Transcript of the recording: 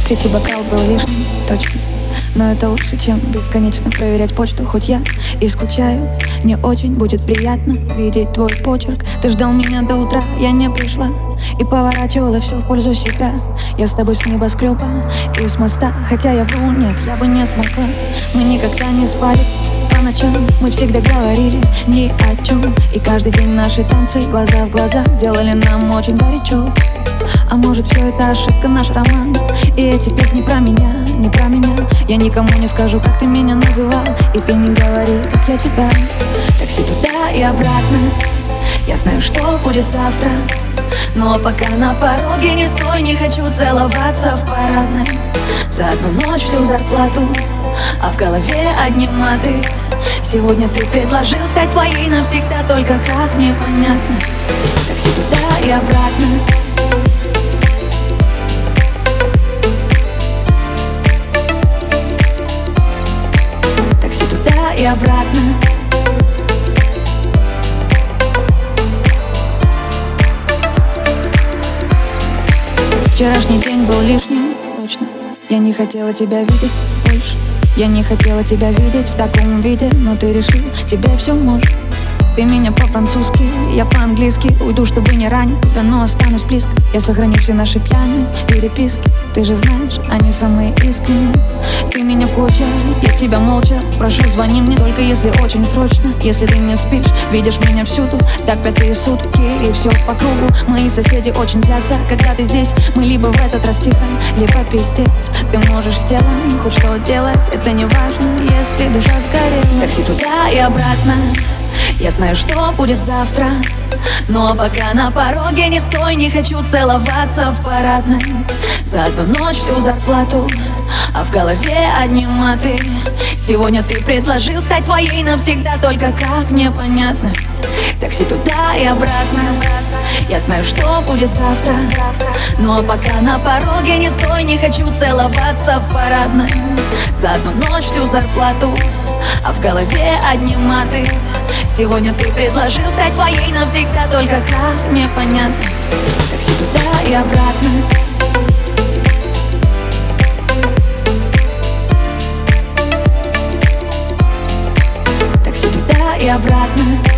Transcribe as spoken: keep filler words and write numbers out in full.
Третий бокал был лишним, точно. Но это лучше, чем бесконечно проверять почту. Хоть я и скучаю, не очень будет приятно видеть твой почерк. Ты ждал меня до утра, я не пришла и поворачивала все в пользу себя. Я с тобой с небоскреба и с моста, хотя я вру, нет, я бы не смогла. Мы никогда не спали по ночам, мы всегда говорили ни о чем. И каждый день наши танцы глаза в глаза делали нам очень горячо. А может, все это ошибка, наш роман? И эти песни про меня, не про меня. Я никому не скажу, как ты меня называл, и ты не говори, как я тебя. Такси туда и обратно, я знаю, что будет завтра. Но пока на пороге не стой, не хочу целоваться в парадной. За одну ночь всю зарплату, а в голове одни маты. Сегодня ты предложил стать твоей навсегда, только как непонятно. Такси туда и обратно. И обратно. Вчерашний день был лишним, точно. Я не хотела тебя видеть больше. Я не хотела тебя видеть в таком виде, но ты решил, тебе все может. Ты меня по-французски, я по-английски. Уйду, чтобы не ранить тебя, но останусь близко. Я сохраню все наши пьяные переписки. Ты же знаешь, они самые искренние. Ты меня в клочья, я тебя молча прошу, звони мне, только если очень срочно. Если ты не спишь, видишь меня всюду, так пятые сутки, и все по кругу. Мои соседи очень злятся, когда ты здесь. Мы либо в этот раз тихо, либо пиздец. Ты можешь с телом хоть что делать, это не важно, если душа сгорела. Такси туда и обратно. Я знаю, что будет завтра, но пока на пороге не стой, не хочу целоваться в парадной. За одну ночь всю зарплату, а в голове одни маты. Сегодня ты предложил стать твоей навсегда, только как непонятно. Такси туда и обратно. Я знаю, что будет завтра, но пока на пороге не стой, не хочу целоваться в парадной. За одну ночь всю зарплату, а в голове одни маты. Сегодня ты предложил стать твоей навсегда, только как непонятно. Такси туда и обратно. Такси туда и обратно.